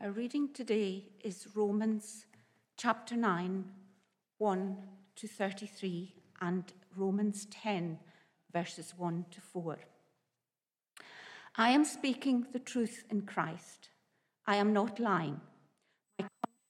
Our reading today is Romans chapter 9, 1 to 33, and Romans 10, verses 1 to 4. I am speaking the truth in Christ. I am not lying. My conscience bears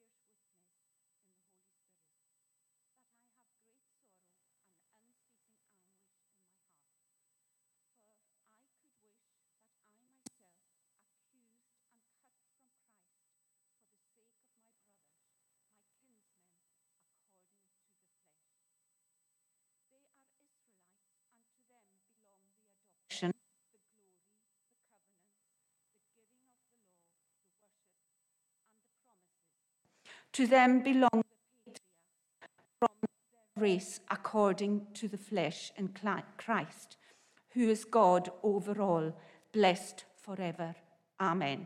To them belong the patriarchs from their race according to the flesh in Christ, who is God over all, blessed forever. Amen.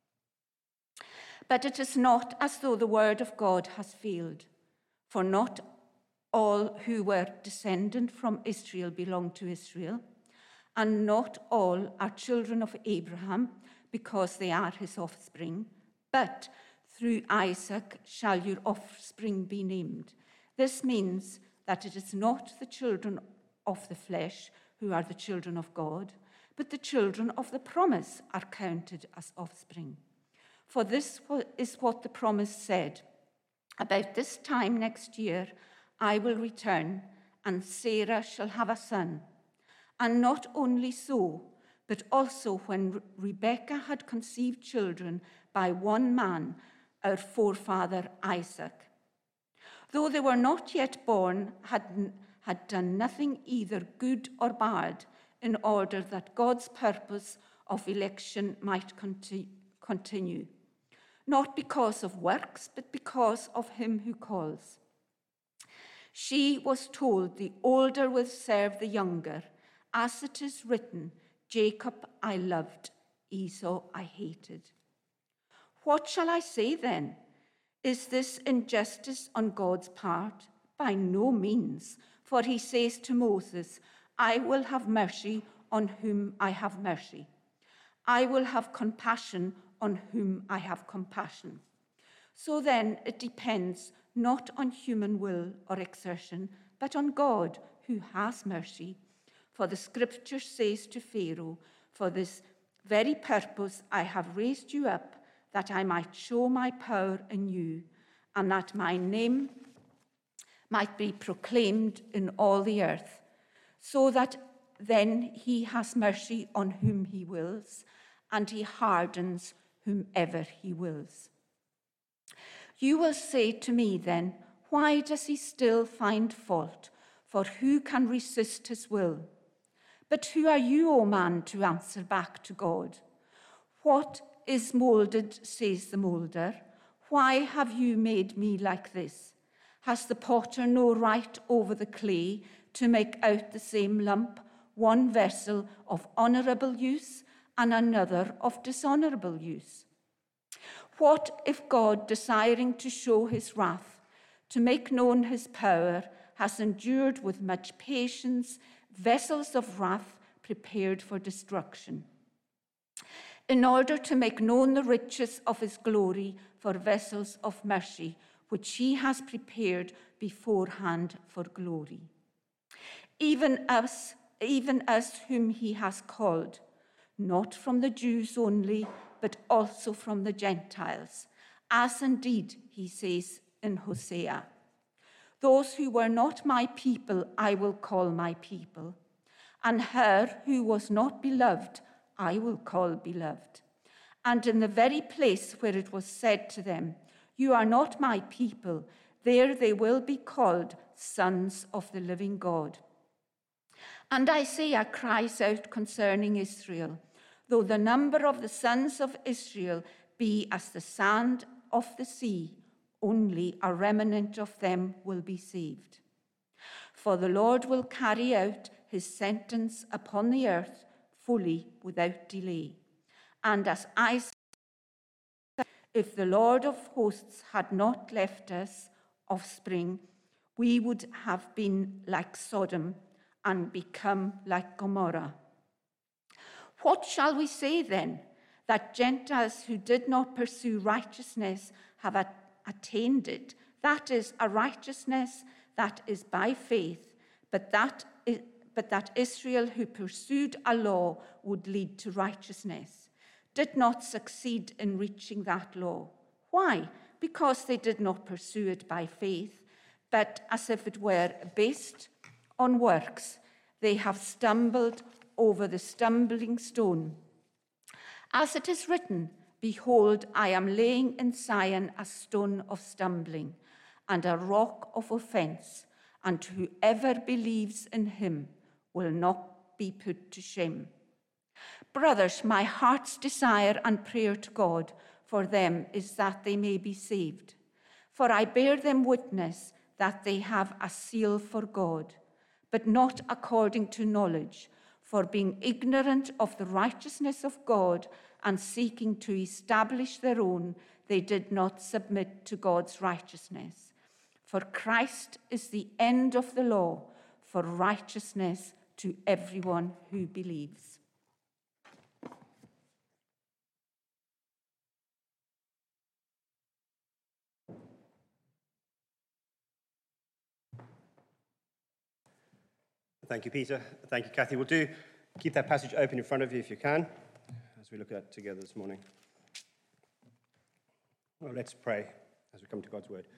But it is not as though the word of God has failed, for not all who were descendant from Israel belong to Israel, and not all are children of Abraham because they are his offspring, but through Isaac shall your offspring be named. This means that it is not the children of the flesh who are the children of God, but the children of the promise are counted as offspring. For this is what the promise said: about this time next year I will return, and Sarah shall have a son. And not only so, but also when Rebekah had conceived children by one man, our forefather Isaac, though they were not yet born, had done nothing either good or bad, in order that God's purpose of election might continue, not because of works, but because of him who calls. She was told, the older will serve the younger, as it is written, Jacob I loved, Esau I hated. What shall I say then? Is this injustice on God's part? By no means, for he says to Moses, I will have mercy on whom I have mercy. I will have compassion on whom I have compassion. So then it depends not on human will or exertion, but on God who has mercy. For the scripture says to Pharaoh, for this very purpose I have raised you up, that I might show my power in you, and that my name might be proclaimed in all the earth, so that then he has mercy on whom he wills, and he hardens whomever he wills. You will say to me then, why does he still find fault? For who can resist his will? But who are you, O man, to answer back to God? What is moulded, says the moulder. Why have you made me like this? Has the potter no right over the clay to make out the same lump, one vessel of honourable use and another of dishonourable use? What if God, desiring to show his wrath, to make known his power, has endured with much patience vessels of wrath prepared for destruction, in order to make known the riches of his glory for vessels of mercy, which he has prepared beforehand for glory? Even us whom he has called, not from the Jews only, but also from the Gentiles, as indeed he says in Hosea, those who were not my people I will call my people, and her who was not beloved I will call beloved. And in the very place where it was said to them, you are not my people, there they will be called sons of the living God. And Isaiah cries out concerning Israel, though the number of the sons of Israel be as the sand of the sea, only a remnant of them will be saved. For the Lord will carry out his sentence upon the earth fully without delay. And as Isaiah said, if the Lord of hosts had not left us offspring, we would have been like Sodom and become like Gomorrah. What shall we say then? that Gentiles who did not pursue righteousness have attained it. That is a righteousness that is by faith, but that Israel who pursued a law would lead to righteousness, did not succeed in reaching that law. Why? Because they did not pursue it by faith, but as if it were based on works. They have stumbled over the stumbling stone. As it is written, behold, I am laying in Zion a stone of stumbling and a rock of offense, and whoever believes in him will not be put to shame. Brothers, my heart's desire and prayer to God for them is that they may be saved. For I bear them witness that they have a seal for God, but not according to knowledge, for being ignorant of the righteousness of God and seeking to establish their own, they did not submit to God's righteousness. For Christ is the end of the law for righteousness to everyone who believes. Thank you, Peter. Thank you, Kathy. We'll keep that passage open in front of you if you can, as we look at it together this morning. Well, let's pray as we come to God's word.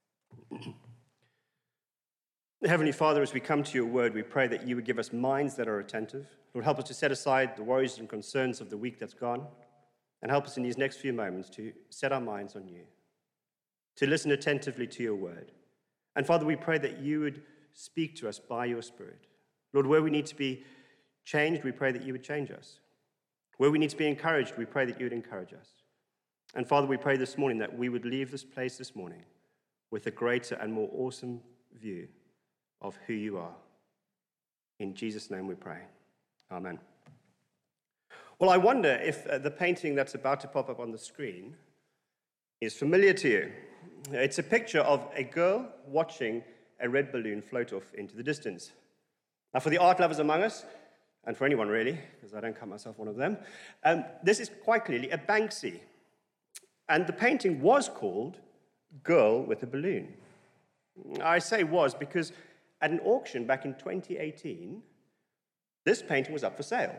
Heavenly Father, as we come to your word, we pray that you would give us minds that are attentive. Lord, help us to set aside the worries and concerns of the week that's gone, and help us in these next few moments to set our minds on you, to listen attentively to your word. And Father, we pray that you would speak to us by your Spirit. Lord, where we need to be changed, we pray that you would change us. Where we need to be encouraged, we pray that you would encourage us. And Father, we pray this morning that we would leave this place this morning with a greater and more awesome view of who you are. In Jesus' name we pray. Amen. Well, I wonder if the painting that's about to pop up on the screen is familiar to you. It's a picture of a girl watching a red balloon float off into the distance. Now, for the art lovers among us, and for anyone really, because I don't count myself one of them, this is quite clearly a Banksy. And the painting was called Girl with a Balloon. I say was because at an auction back in 2018, this painting was up for sale.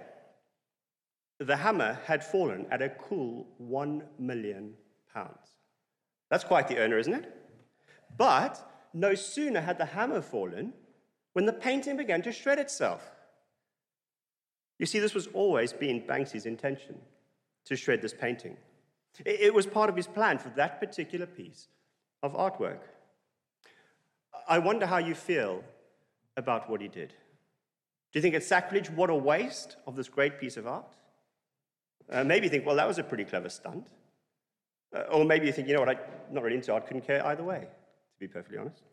The hammer had fallen at a cool £1 million. That's quite the earner, isn't it? But no sooner had the hammer fallen when the painting began to shred itself. You see, this was always been Banksy's intention, to shred this painting. It was part of his plan for that particular piece of artwork. I wonder how you feel about what he did. Do you think it's sacrilege? What a waste of this great piece of art? Maybe you think, well, that was a pretty clever stunt. Or maybe you think, you know what, I'm not really into art, couldn't care either way, to be perfectly honest.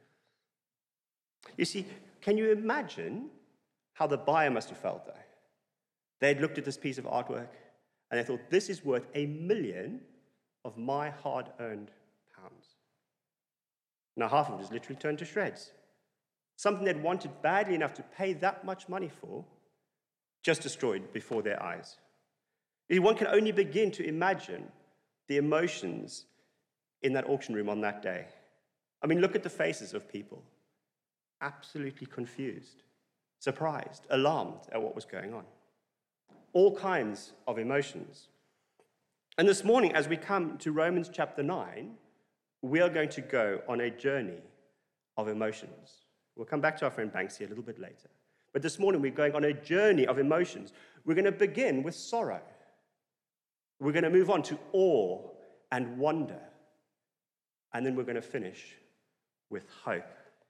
You see, can you imagine how the buyer must have felt, though? They'd looked at this piece of artwork, and they thought, this is worth $1 million of my hard-earned pounds. Now, half of it is literally turned to shreds. Something they'd wanted badly enough to pay that much money for, just destroyed before their eyes. One can only begin to imagine the emotions in that auction room on that day. I mean, look at the faces of people. Absolutely confused, surprised, alarmed at what was going on. All kinds of emotions. And this morning, as we come to Romans chapter 9, we are going to go on a journey of emotions. We'll come back to our friend Banksy a little bit later. But this morning, we're going on a journey of emotions. We're going to begin with sorrow. We're going to move on to awe and wonder. And then we're going to finish with hope.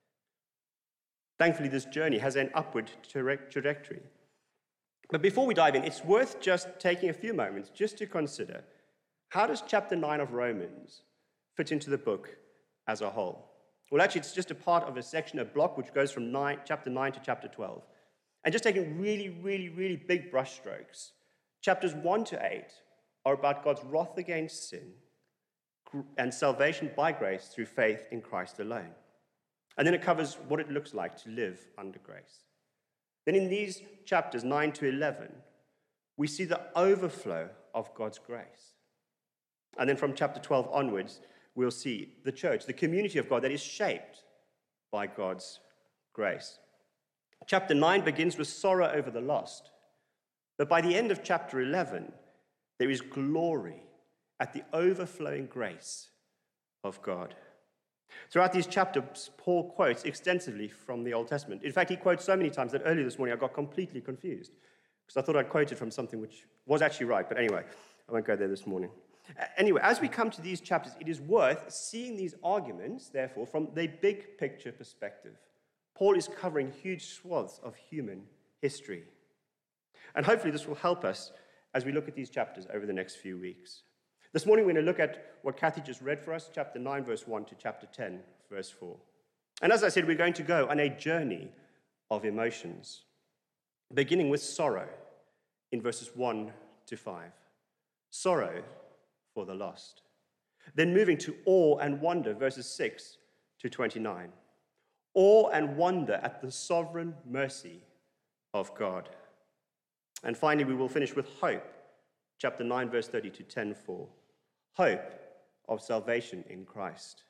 Thankfully, this journey has an upward trajectory. But before we dive in, it's worth just taking a few moments just to consider, how does chapter 9 of Romans fit into the book as a whole? Well, actually, it's just a part of a section, a block, which goes from chapter 9 to chapter 12. And just taking really, really, really big brushstrokes, chapters 1 to 8 are about God's wrath against sin and salvation by grace through faith in Christ alone. And then it covers what it looks like to live under grace. Then in these chapters 9 to 11, we see the overflow of God's grace. And then from chapter 12 onwards, we'll see the church, the community of God that is shaped by God's grace. Chapter 9 begins with sorrow over the lost. But by the end of chapter 11, there is glory at the overflowing grace of God. Throughout these chapters, Paul quotes extensively from the Old Testament. In fact, he quotes so many times that earlier this morning I got completely confused because I thought I'd quoted from something which was actually right. But anyway, I won't go there this morning. Anyway, as we come to these chapters, it is worth seeing these arguments, therefore, from the big picture perspective. Paul is covering huge swaths of human history. And hopefully this will help us as we look at these chapters over the next few weeks. This morning we're going to look at what Kathy just read for us, chapter 9, verse 1 to chapter 10, verse 4. And as I said, we're going to go on a journey of emotions, beginning with sorrow in verses 1 to 5. Sorrow for the lost. Then moving to awe and wonder, verses 6 to 29. Awe and wonder at the sovereign mercy of God. And finally, we will finish with hope, chapter 9, verse 30 to 10:4. Hope of salvation in Christ.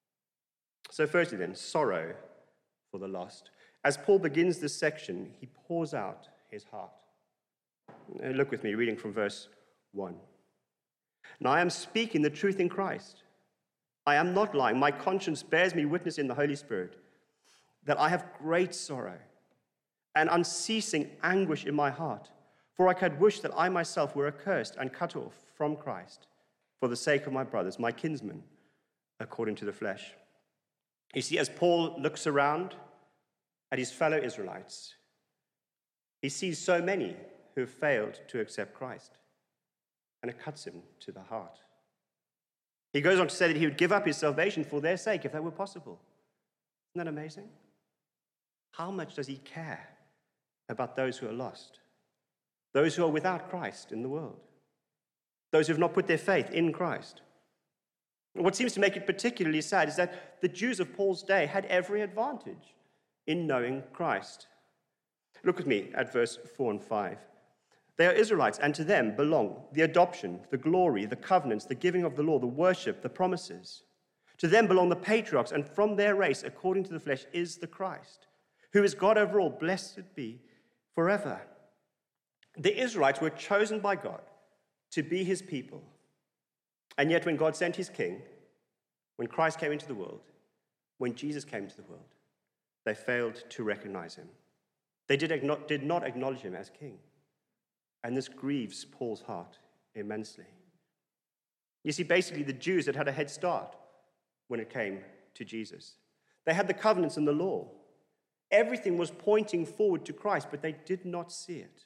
So firstly then, sorrow for the lost. As Paul begins this section, he pours out his heart. And look with me, reading from verse 1. Now I am speaking the truth in Christ. I am not lying. My conscience bears me witness in the Holy Spirit that I have great sorrow and unceasing anguish in my heart. For I could wish that I myself were accursed and cut off from Christ for the sake of my brothers, my kinsmen, according to the flesh. You see, as Paul looks around at his fellow Israelites, he sees so many who have failed to accept Christ, and it cuts him to the heart. He goes on to say that he would give up his salvation for their sake if that were possible. Isn't that amazing? How much does he care about those who are lost? Those who are without Christ in the world. Those who have not put their faith in Christ. What seems to make it particularly sad is that the Jews of Paul's day had every advantage in knowing Christ. Look with me at verse 4 and 5. They are Israelites, and to them belong the adoption, the glory, the covenants, the giving of the law, the worship, the promises. To them belong the patriarchs, and from their race, according to the flesh, is the Christ, who is God over all, blessed be forever. The Israelites were chosen by God to be his people. And yet when God sent his king, when Christ came into the world, when Jesus came into the world, they failed to recognize him. They did not acknowledge him as king. And this grieves Paul's heart immensely. You see, basically the Jews had a head start when it came to Jesus. They had the covenants and the law. Everything was pointing forward to Christ, but they did not see it.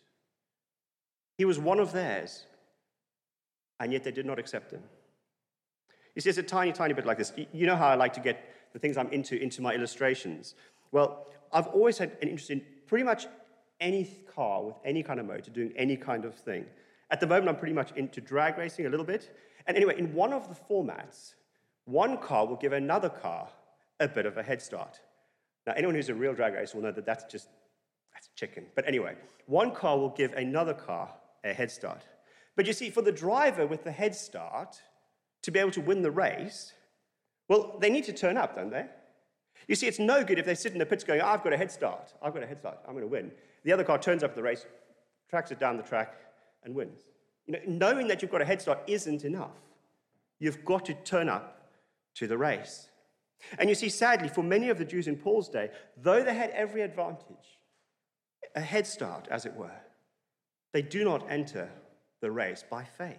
He was one of theirs, and yet they did not accept him. You see, it's a tiny, tiny bit like this. You know how I like to get the things I'm into my illustrations. Well, I've always had an interest in pretty much any car with any kind of motor doing any kind of thing. At the moment, I'm pretty much into drag racing a little bit. And anyway, in one of the formats, one car will give another car a bit of a head start. Now, anyone who's a real drag racer will know that that's chicken. But anyway, one car will give another car a head start. But you see, for the driver with the head start to be able to win the race, well, they need to turn up, don't they? You see, it's no good if they sit in the pits going, I've got a head start, I'm going to win. The other car turns up at the race, tracks it down the track, and wins. Knowing that you've got a head start isn't enough. You've got to turn up to the race. And you see, sadly, for many of the Jews in Paul's day, though they had every advantage, a head start, as it were, they do not enter the race by faith.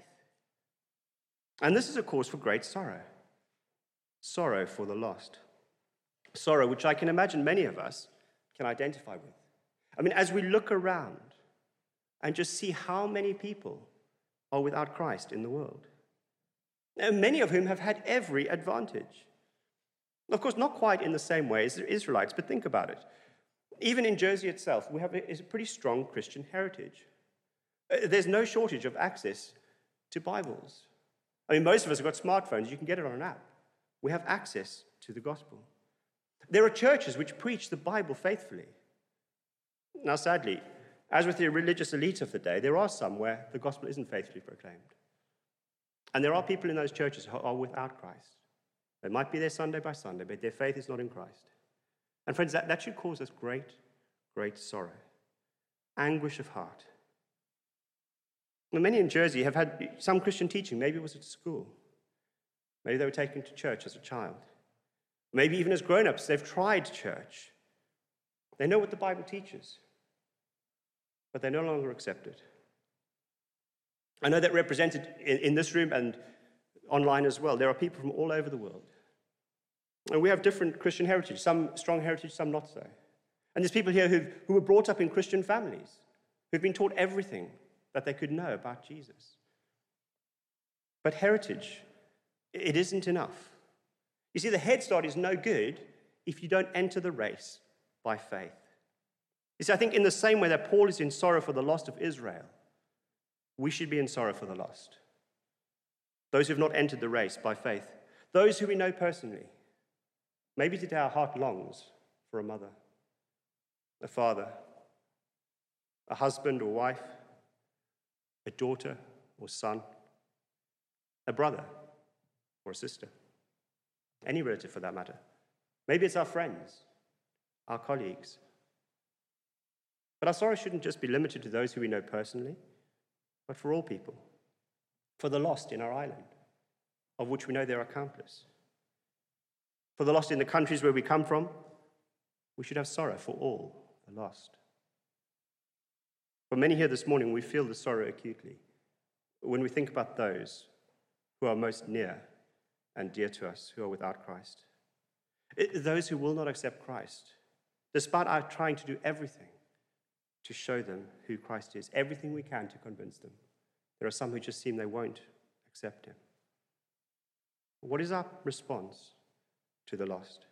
And this is a cause for great sorrow. Sorrow for the lost. Sorrow which I can imagine many of us can identify with. I mean, as we look around and just see how many people are without Christ in the world, and many of whom have had every advantage. Of course, not quite in the same way as the Israelites, but think about it. Even in Jersey itself, we have a pretty strong Christian heritage. There's no shortage of access to Bibles. I mean, most of us have got smartphones. You can get it on an app. We have access to the gospel. There are churches which preach the Bible faithfully. Now, sadly, as with the religious elite of the day, there are some where the gospel isn't faithfully proclaimed. And there are people in those churches who are without Christ. They might be there Sunday by Sunday, but their faith is not in Christ. And friends, that should cause us great, great sorrow, anguish of heart. Well, many in Jersey have had some Christian teaching. Maybe it was at school. Maybe they were taken to church as a child. Maybe even as grown-ups, they've tried church. They know what the Bible teaches, but they no longer accept it. I know that represented in this room and online as well. There are people from all over the world. And we have different Christian heritage, some strong heritage, some not so. And there's people here who were brought up in Christian families, who've been taught everything that they could know about Jesus. But heritage, it isn't enough. You see, the head start is no good if you don't enter the race by faith. You see, I think in the same way that Paul is in sorrow for the lost of Israel, we should be in sorrow for the lost. Those who have not entered the race by faith. Those who we know personally. Maybe today our heart longs for a mother, a father, a husband or wife, a daughter or son, a brother or a sister, any relative for that matter. Maybe it's our friends, our colleagues. But our sorrow shouldn't just be limited to those who we know personally, but for all people, for the lost in our island, of which we know there are countless. For the lost in the countries where we come from, we should have sorrow for all the lost. For many here this morning, we feel the sorrow acutely when we think about those who are most near and dear to us, who are without Christ. Those who will not accept Christ, despite our trying to do everything to show them who Christ is, everything we can to convince them. There are some who just seem they won't accept him. What is our response to the lost?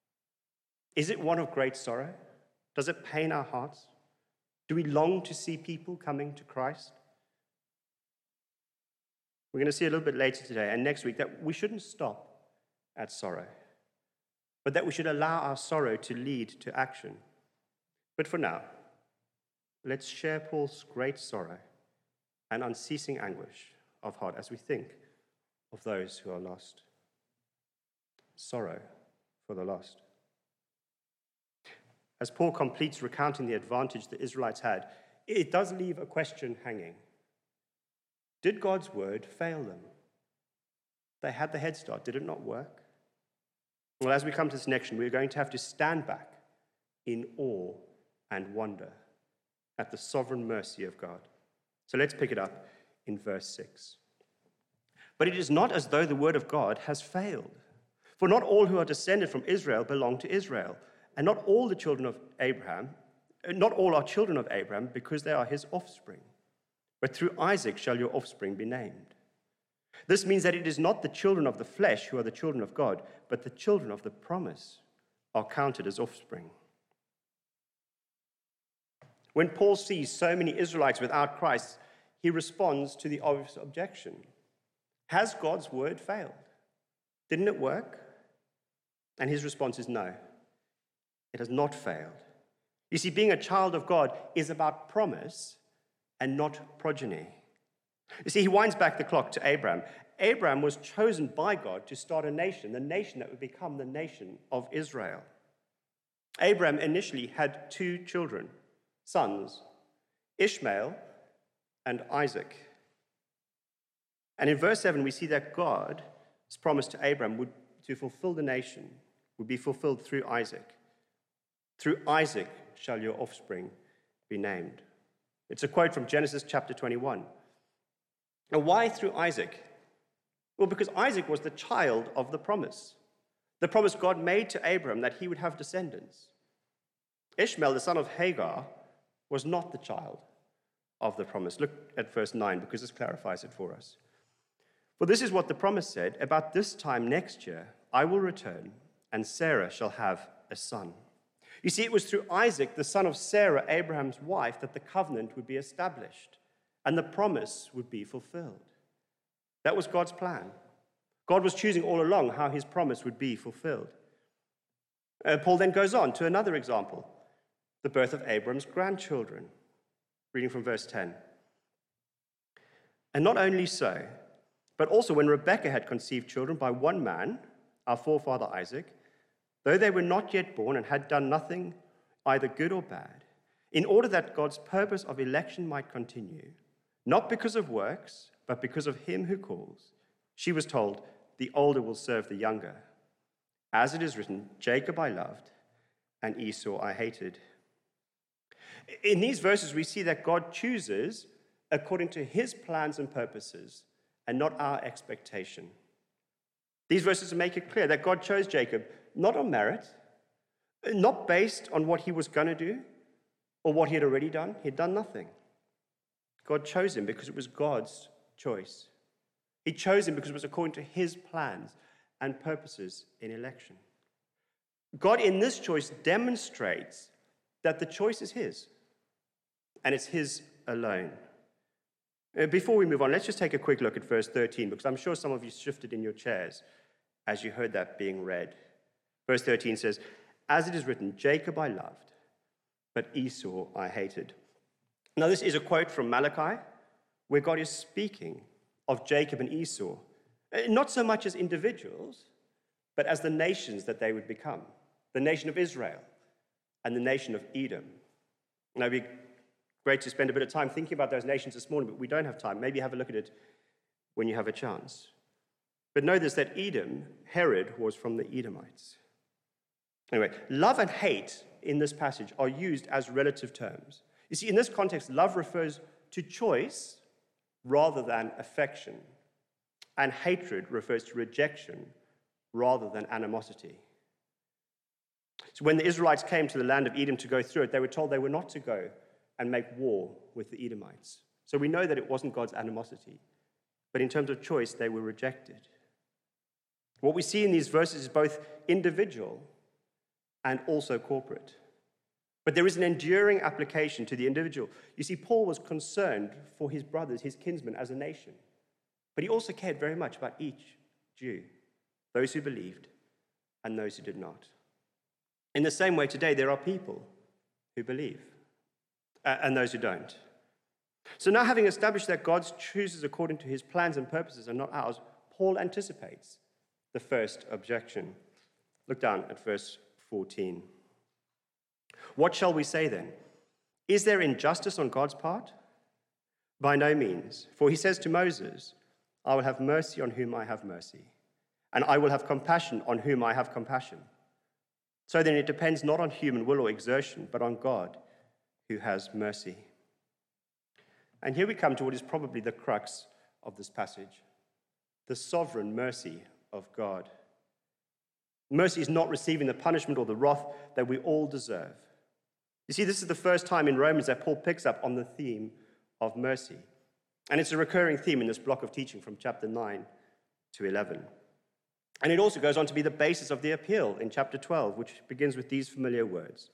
Is it one of great sorrow? Does it pain our hearts? Do we long to see people coming to Christ? We're going to see a little bit later today and next week that we shouldn't stop at sorrow, but that we should allow our sorrow to lead to action. But for now, let's share Paul's great sorrow and unceasing anguish of heart as we think of those who are lost. Sorrow for the lost. As Paul completes recounting the advantage the Israelites had, it does leave a question hanging. Did God's word fail them? They had the head start. Did it not work? Well, as we come to this next one, we're going to have to stand back in awe and wonder at the sovereign mercy of God. So let's pick it up in verse 6. But it is not as though the word of God has failed. For not all who are descended from Israel belong to Israel, and not all the children of Abraham, not all are children of Abraham because they are his offspring. But through Isaac shall your offspring be named. This means that it is not the children of the flesh who are the children of God, but the children of the promise are counted as offspring. When Paul sees so many Israelites without Christ, he responds to the obvious objection. Has God's word failed? Didn't it work? And his response is no, it has not failed. You see, being a child of God is about promise and not progeny. You see, he winds back the clock to Abraham. Abraham was chosen by God to start a nation, the nation that would become the nation of Israel. Abraham initially had two children, sons, Ishmael and Isaac. And in verse 7, we see that God's promise to Abraham would to fulfill the nation would be fulfilled through Isaac. Through Isaac shall your offspring be named. It's a quote from Genesis chapter 21. Now, why through Isaac? Well, because Isaac was the child of the promise God made to Abraham that he would have descendants. Ishmael, the son of Hagar, was not the child of the promise. Look at verse 9, because this clarifies it for us. For this is what the promise said, about this time next year, I will return, and Sarah shall have a son. You see, it was through Isaac, the son of Sarah, Abraham's wife, that the covenant would be established and the promise would be fulfilled. That was God's plan. God was choosing all along how his promise would be fulfilled. Paul then goes on to another example, the birth of Abraham's grandchildren. reading from verse 10. And not only so, but also when Rebekah had conceived children by one man, our forefather Isaac, though they were not yet born and had done nothing either good or bad, in order that God's purpose of election might continue, not because of works, but because of him who calls, she was told, the older will serve the younger. As it is written, Jacob I loved, and Esau I hated. In these verses, we see that God chooses according to his plans and purposes, and not our expectation. These verses make it clear that God chose Jacob not on merit, not based on what he was going to do or what he had already done. He had done nothing. God chose him because it was God's choice. He chose him because it was according to his plans and purposes in election. God in this choice demonstrates that the choice is his, and it's his alone. Before we move on, let's just take a quick look at verse 13, because I'm sure some of you shifted in your chairs as you heard that being read. Verse 13 says, as it is written, Jacob I loved, but Esau I hated. Now this is a quote from Malachi, where God is speaking of Jacob and Esau, not so much as individuals, but as the nations that they would become, the nation of Israel and the nation of Edom. Now it'd be great to spend a bit of time thinking about those nations this morning, but we don't have time. Maybe have a look at it when you have a chance. But know this, that Edom, Herod, was from the Edomites. Anyway, love and hate in this passage are used as relative terms. You see, in this context, love refers to choice rather than affection, and hatred refers to rejection rather than animosity. So when the Israelites came to the land of Edom to go through it, they were told they were not to go and make war with the Edomites. So we know that it wasn't God's animosity, but in terms of choice, they were rejected. What we see in these verses is both individual and also corporate. But there is an enduring application to the individual. You see, Paul was concerned for his brothers, his kinsmen, as a nation. But he also cared very much about each Jew, those who believed and those who did not. In the same way, today, there are people who believe and those who don't. So now, having established that God chooses according to his plans and purposes and not ours, Paul anticipates the first objection. Look down at verse 14. What shall we say then? Is there injustice on God's part? By no means. For he says to Moses, I will have mercy on whom I have mercy, and I will have compassion on whom I have compassion. So then it depends not on human will or exertion, but on God who has mercy. And here we come to what is probably the crux of this passage, the sovereign mercy of God. Mercy is not receiving the punishment or the wrath that we all deserve. You see, this is the first time in Romans that Paul picks up on the theme of mercy. And it's a recurring theme in this block of teaching from chapter 9 to 11. And it also goes on to be the basis of the appeal in chapter 12, which begins with these familiar words.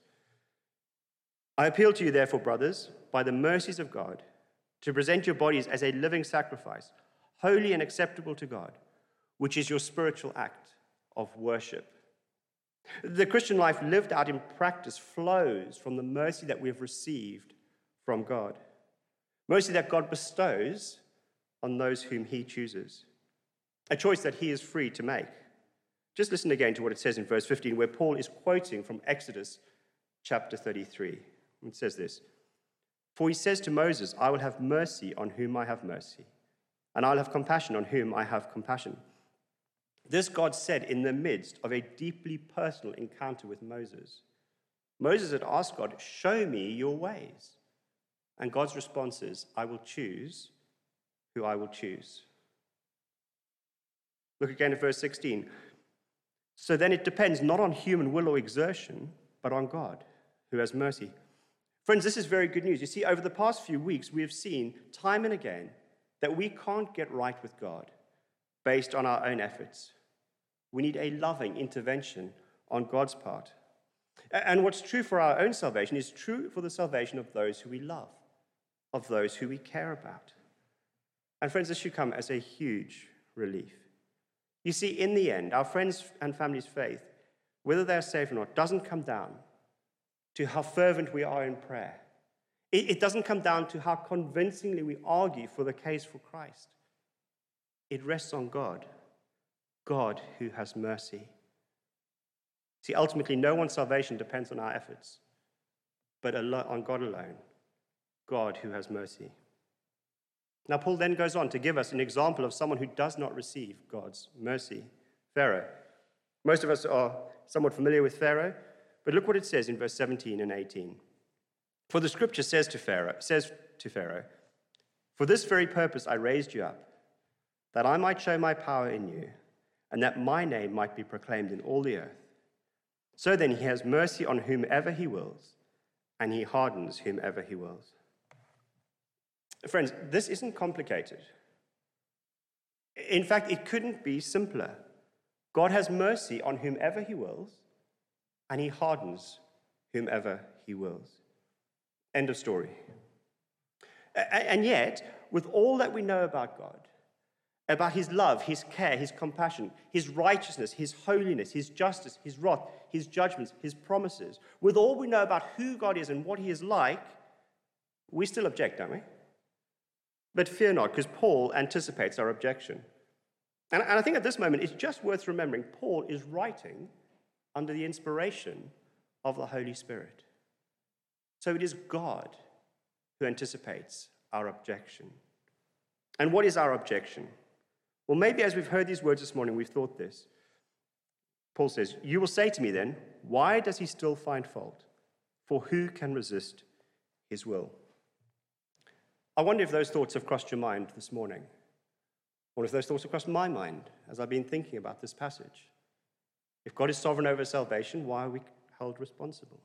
I appeal to you, therefore, brothers, by the mercies of God, to present your bodies as a living sacrifice, holy and acceptable to God, which is your spiritual act of worship. The Christian life lived out in practice flows from the mercy that we have received from God. Mercy that God bestows on those whom he chooses. A choice that he is free to make. Just listen again to what it says in verse 15, where Paul is quoting from Exodus chapter 33. It says this, for he says to Moses, I will have mercy on whom I have mercy, and I will have compassion on whom I have compassion. This God said in the midst of a deeply personal encounter with Moses. Moses had asked God, show me your ways. And God's response is, I will choose who I will choose. Look again at verse 16. So then it depends not on human will or exertion, but on God, who has mercy. Friends, this is very good news. You see, over the past few weeks, we have seen time and again that we can't get right with God based on our own efforts. We need a loving intervention on God's part. And what's true for our own salvation is true for the salvation of those who we love, of those who we care about. And friends, this should come as a huge relief. You see, in the end, our friends' and families' faith, whether they're saved or not, doesn't come down to how fervent we are in prayer. It doesn't come down to how convincingly we argue for the case for Christ. It rests on God, God who has mercy. See, ultimately, no one's salvation depends on our efforts, but on God alone, God who has mercy. Now, Paul then goes on to give us an example of someone who does not receive God's mercy, Pharaoh. Most of us are somewhat familiar with Pharaoh, but look what it says in verse 17 and 18. For the scripture says to Pharaoh, "For this very purpose I raised you up, that I might show my power in you, and that my name might be proclaimed in all the earth. So then he has mercy on whomever he wills, and he hardens whomever he wills." Friends, this isn't complicated. In fact, it couldn't be simpler. God has mercy on whomever he wills, and he hardens whomever he wills. End of story. And yet, with all that we know about God, about his love, his care, his compassion, his righteousness, his holiness, his justice, his wrath, his judgments, his promises, with all we know about who God is and what he is like, we still object, don't we? But fear not, because Paul anticipates our objection. And I think at this moment, it's just worth remembering Paul is writing under the inspiration of the Holy Spirit. So it is God who anticipates our objection. And what is our objection? Well, maybe as we've heard these words this morning, we've thought this. Paul says, "You will say to me then, why does he still find fault? For who can resist his will?" I wonder if those thoughts have crossed your mind this morning, or if those thoughts have crossed my mind as I've been thinking about this passage. If God is sovereign over salvation, why are we held responsible?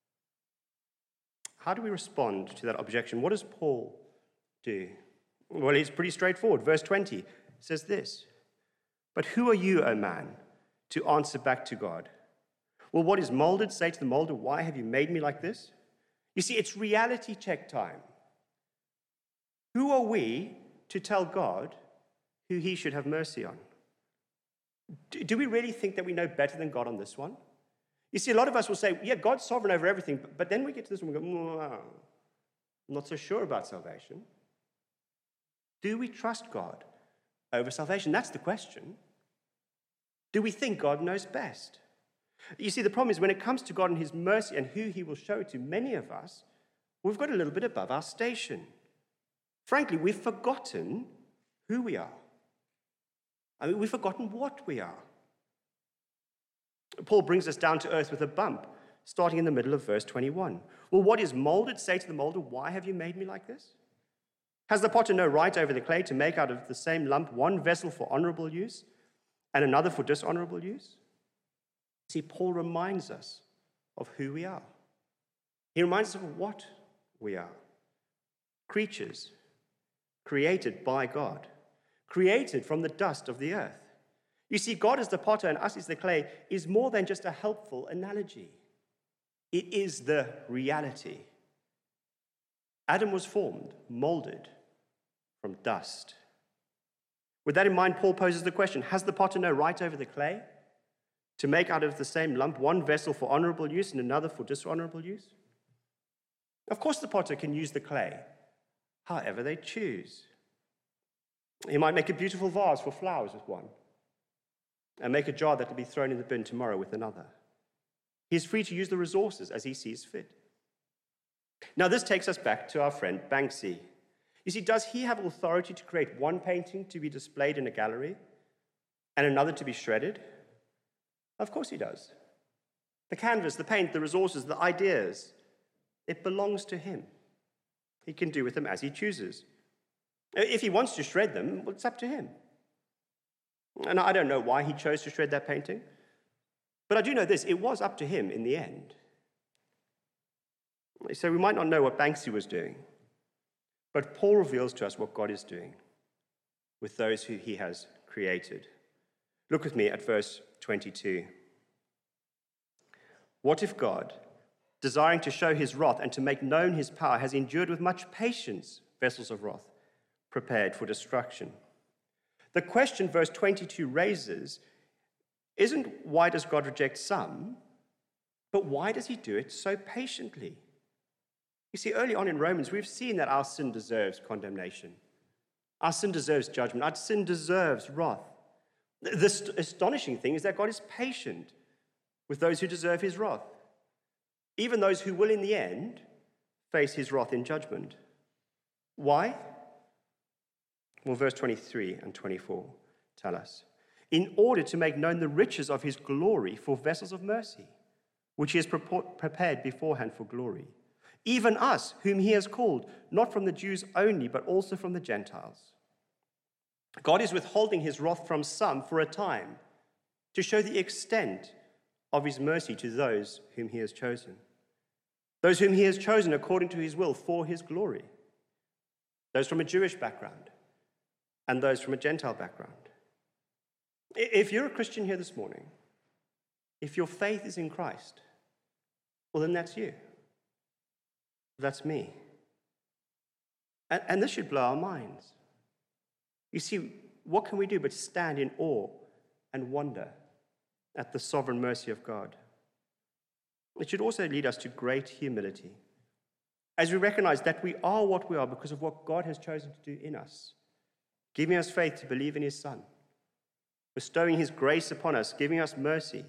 How do we respond to that objection? What does Paul do? Well, it's pretty straightforward. Verse 20 says this, "But who are you, O man, to answer back to God? Will what is molded say to the molder, why have you made me like this?" You see, it's reality check time. Who are we to tell God who he should have mercy on? Do we really think that we know better than God on this one? You see, a lot of us will say, yeah, God's sovereign over everything, but then we get to this one and we go, I'm not so sure about salvation. Do we trust God over salvation? That's the question. Do we think God knows best? You see, the problem is when it comes to God and his mercy and who he will show to many of us, we've got a little bit above our station. Frankly, we've forgotten who we are. We've forgotten what we are. Paul brings us down to earth with a bump, starting in the middle of verse 21. Will what is molded say to the molder, why have you made me like this? Has the potter no right over the clay to make out of the same lump one vessel for honorable use and another for dishonorable use? See, Paul reminds us of who we are. He reminds us of what we are. Creatures created by God, created from the dust of the earth. You see, God as the potter and us as the clay is more than just a helpful analogy. It is the reality. Adam was formed, molded from dust. With that in mind, Paul poses the question, has the potter no right over the clay to make out of the same lump one vessel for honorable use and another for dishonorable use? Of course the potter can use the clay however they choose. He might make a beautiful vase for flowers with one and make a jar that will be thrown in the bin tomorrow with another. He's free to use the resources as he sees fit. Now, this takes us back to our friend Banksy. You see, does he have authority to create one painting to be displayed in a gallery and another to be shredded? Of course he does. The canvas, the paint, the resources, the ideas, it belongs to him. He can do with them as he chooses. If he wants to shred them, well, it's up to him. And I don't know why he chose to shred that painting, but I do know this, it was up to him in the end. So we might not know what Banksy was doing, but Paul reveals to us what God is doing with those who he has created. Look with me at verse 22. What if God, desiring to show his wrath and to make known his power, has endured with much patience vessels of wrath prepared for destruction? The question verse 22 raises isn't why does God reject some, but why does he do it so patiently? You see, early on in Romans, we've seen that our sin deserves condemnation. Our sin deserves judgment. Our sin deserves wrath. The astonishing thing is that God is patient with those who deserve his wrath, even those who will in the end face his wrath in judgment. Why? Well, verse 23 and 24 tell us, in order to make known the riches of his glory for vessels of mercy, which he has prepared beforehand for glory, even us, whom he has called, not from the Jews only, but also from the Gentiles. God is withholding his wrath from some for a time to show the extent of his mercy to those whom he has chosen. Those whom he has chosen according to his will for his glory. Those from a Jewish background and those from a Gentile background. If you're a Christian here this morning, if your faith is in Christ, well, then that's you. That's me. And this should blow our minds. You see, what can we do but stand in awe and wonder at the sovereign mercy of God? It should also lead us to great humility, as we recognize that we are what we are because of what God has chosen to do in us, giving us faith to believe in his Son, bestowing his grace upon us, giving us mercy,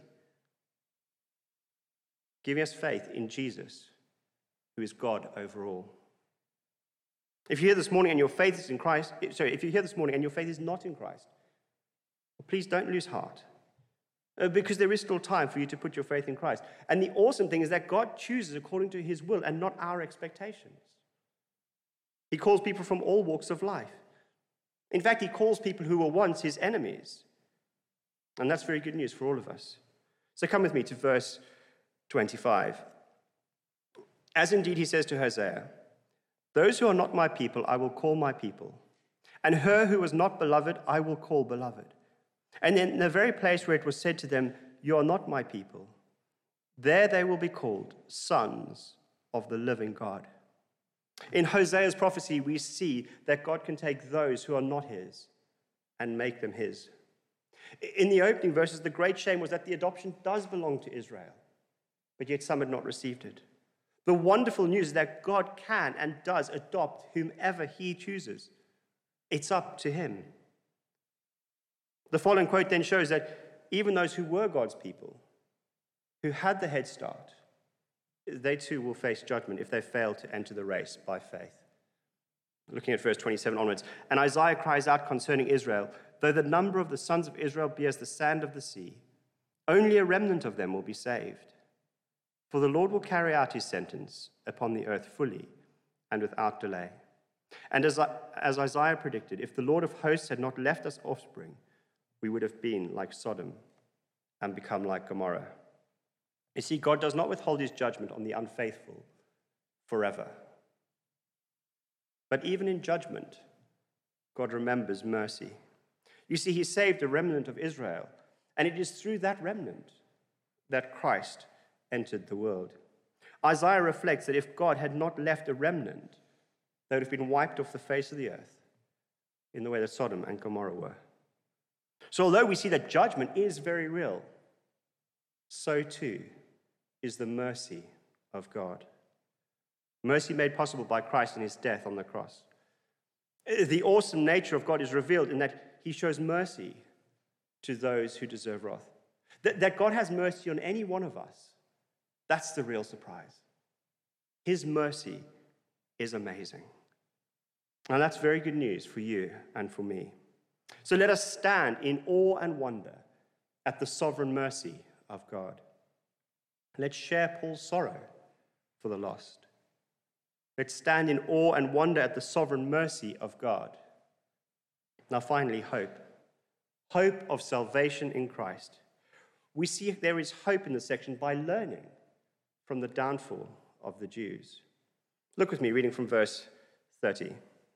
giving us faith in Jesus, who is God over all. If you're here this morning and your faith is in Christ, if you're here this morning and your faith is not in Christ, please don't lose heart, because there is still time for you to put your faith in Christ. And the awesome thing is that God chooses according to his will and not our expectations. He calls people from all walks of life. In fact, he calls people who were once his enemies. And that's very good news for all of us. So come with me to verse 25. As indeed he says to Hosea, those who are not my people, I will call my people. And her who was not beloved, I will call beloved. And in the very place where it was said to them, you are not my people, there they will be called sons of the living God. In Hosea's prophecy, we see that God can take those who are not his and make them his. In the opening verses, the great shame was that the adoption does belong to Israel, but yet some had not received it. The wonderful news is that God can and does adopt whomever he chooses. It's up to him. The following quote then shows that even those who were God's people, who had the head start, they too will face judgment if they fail to enter the race by faith. Looking at verse 27 onwards, and Isaiah cries out concerning Israel, though the number of the sons of Israel be as the sand of the sea, only a remnant of them will be saved. For the Lord will carry out his sentence upon the earth fully and without delay. And as Isaiah predicted, if the Lord of hosts had not left us offspring, we would have been like Sodom and become like Gomorrah. You see, God does not withhold his judgment on the unfaithful forever. But even in judgment, God remembers mercy. You see, he saved a remnant of Israel, and it is through that remnant that Christ entered the world. Isaiah reflects that if God had not left a remnant, they would have been wiped off the face of the earth in the way that Sodom and Gomorrah were. So although we see that judgment is very real, so too is the mercy of God. Mercy made possible by Christ and his death on the cross. The awesome nature of God is revealed in that he shows mercy to those who deserve wrath. That God has mercy on any one of us, that's the real surprise. His mercy is amazing. And that's very good news for you and for me. So let us stand in awe and wonder at the sovereign mercy of God. Let's share Paul's sorrow for the lost. Let's stand in awe and wonder at the sovereign mercy of God. Now finally, hope. Hope of salvation in Christ. We see there is hope in this section by learning from the downfall of the Jews. Look with me, reading from verse 30.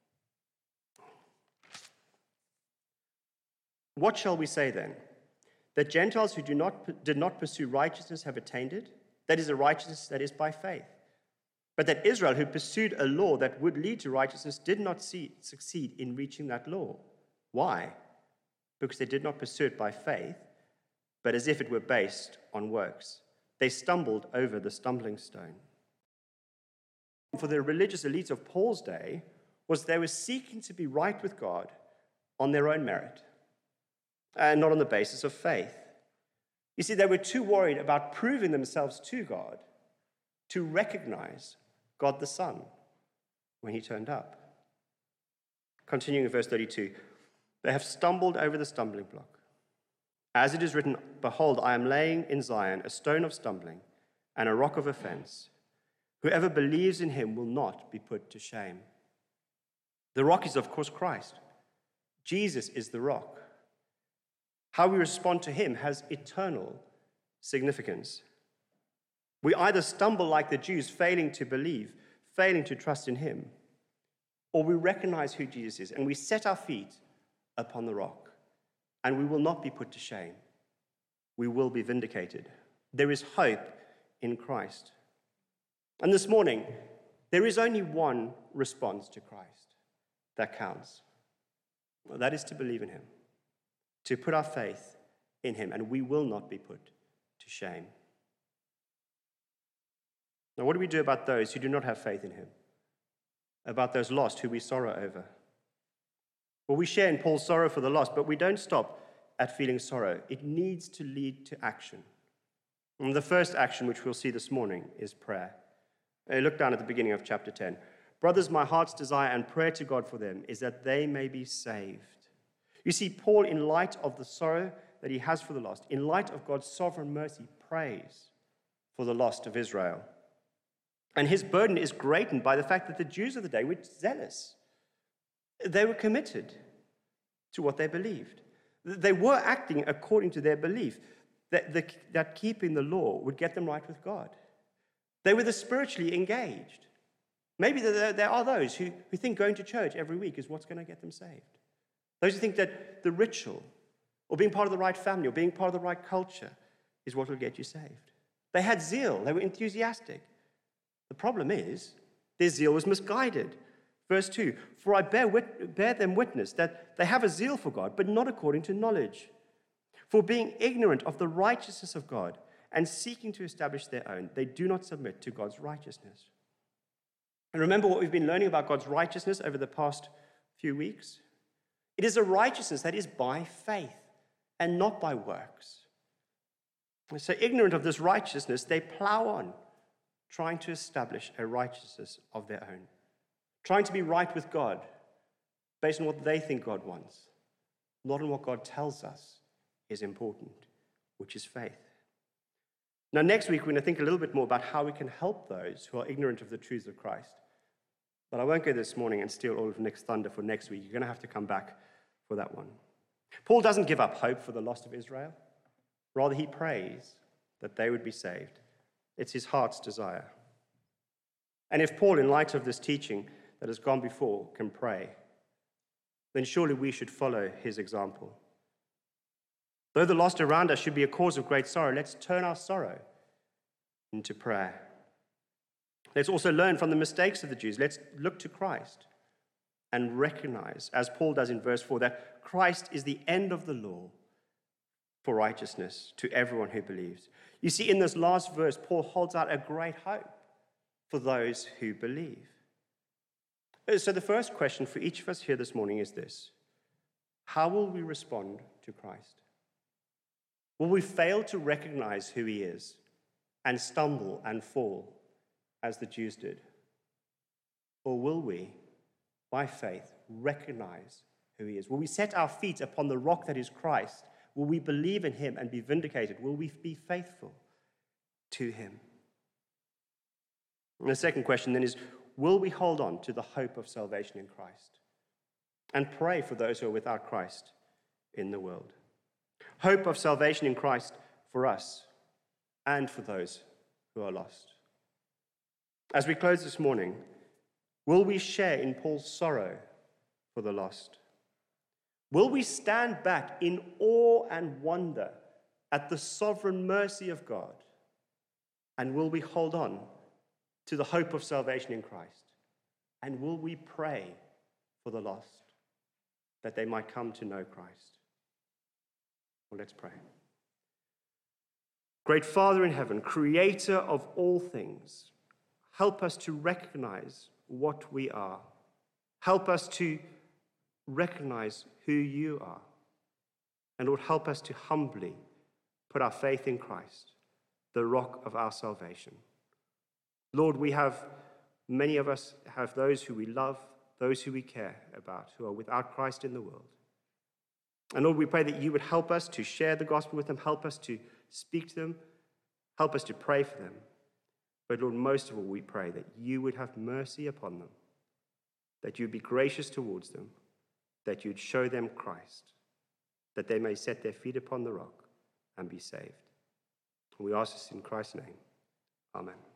What shall we say then? That Gentiles who did not pursue righteousness have attained it? That is a righteousness that is by faith. But that Israel, who pursued a law that would lead to righteousness, did not succeed in reaching that law. Why? Because they did not pursue it by faith, but as if it were based on works. They stumbled over the stumbling stone. for the religious elites of Paul's day was they were seeking to be right with God on their own merit and not on the basis of faith. You see, they were too worried about proving themselves to God to recognize God the Son when he turned up. Continuing in verse 32, they have stumbled over the stumbling block. As it is written, behold, I am laying in Zion a stone of stumbling and a rock of offense. Whoever believes in him will not be put to shame. The rock is, of course, Christ. Jesus is the rock. How we respond to him has eternal significance. We either stumble like the Jews, failing to believe, failing to trust in him, or we recognize who Jesus is and we set our feet upon the rock, and we will not be put to shame. We will be vindicated. There is hope in Christ. And this morning, there is only one response to Christ that counts. Well, that is to believe in him, to put our faith in him, and we will not be put to shame. Now, what do we do about those who do not have faith in him? About those lost who we sorrow over? Well, we share in Paul's sorrow for the lost, but we don't stop at feeling sorrow. It needs to lead to action. And the first action, which we'll see this morning, is prayer. Look down at the beginning of chapter 10. Brothers, my heart's desire and prayer to God for them is that they may be saved. You see, Paul, in light of the sorrow that he has for the lost, in light of God's sovereign mercy, prays for the lost of Israel. And his burden is greatened by the fact that the Jews of the day were zealous. They were committed to what they believed. They were acting according to their belief that keeping the law would get them right with God. They were the spiritually engaged. Maybe there are those who think going to church every week is what's going to get them saved. Those who think that the ritual, or being part of the right family, or being part of the right culture is what will get you saved. They had zeal. They were enthusiastic. The problem is, their zeal was misguided. Verse 2, for I bear them witness that they have a zeal for God, but not according to knowledge. For being ignorant of the righteousness of God and seeking to establish their own, they do not submit to God's righteousness. And remember what we've been learning about God's righteousness over the past few weeks? It is a righteousness that is by faith and not by works. So ignorant of this righteousness, they plow on, trying to establish a righteousness of their own, trying to be right with God based on what they think God wants, not on what God tells us is important, which is faith. Now, next week, we're going to think a little bit more about how we can help those who are ignorant of the truths of Christ. But I won't go this morning and steal all of Nick's thunder for next week. You're going to have to come back for that one. Paul doesn't give up hope for the lost of Israel. Rather, he prays that they would be saved. It's his heart's desire. And if Paul, in light of this teaching that has gone before, can pray, then surely we should follow his example. Though the lost around us should be a cause of great sorrow, let's turn our sorrow into prayer. Let's also learn from the mistakes of the Jews. Let's look to Christ and recognize, as Paul does in verse 4, that Christ is the end of the law for righteousness to everyone who believes. You see, in this last verse, Paul holds out a great hope for those who believe. So the first question for each of us here this morning is this: how will we respond to Christ? Will we fail to recognize who he is and stumble and fall as the Jews did? Or will we, by faith, recognize who he is? Will we set our feet upon the rock that is Christ? Will we believe in him and be vindicated? Will we be faithful to him? And the second question then is, will we hold on to the hope of salvation in Christ and pray for those who are without Christ in the world? Hope of salvation in Christ for us and for those who are lost. As we close this morning, will we share in Paul's sorrow for the lost? Will we stand back in awe and wonder at the sovereign mercy of God? And will we hold on to the hope of salvation in Christ? And will we pray for the lost that they might come to know Christ? Well, let's pray. Great Father in heaven, creator of all things, help us to recognize what we are. Help us to recognize who you are. And Lord, help us to humbly put our faith in Christ, the rock of our salvation. Lord, many of us have those who we love, those who we care about, who are without Christ in the world. And Lord, we pray that you would help us to share the gospel with them, help us to speak to them, help us to pray for them. But Lord, most of all, we pray that you would have mercy upon them, that you'd be gracious towards them, that you'd show them Christ, that they may set their feet upon the rock and be saved. And we ask this in Christ's name. Amen.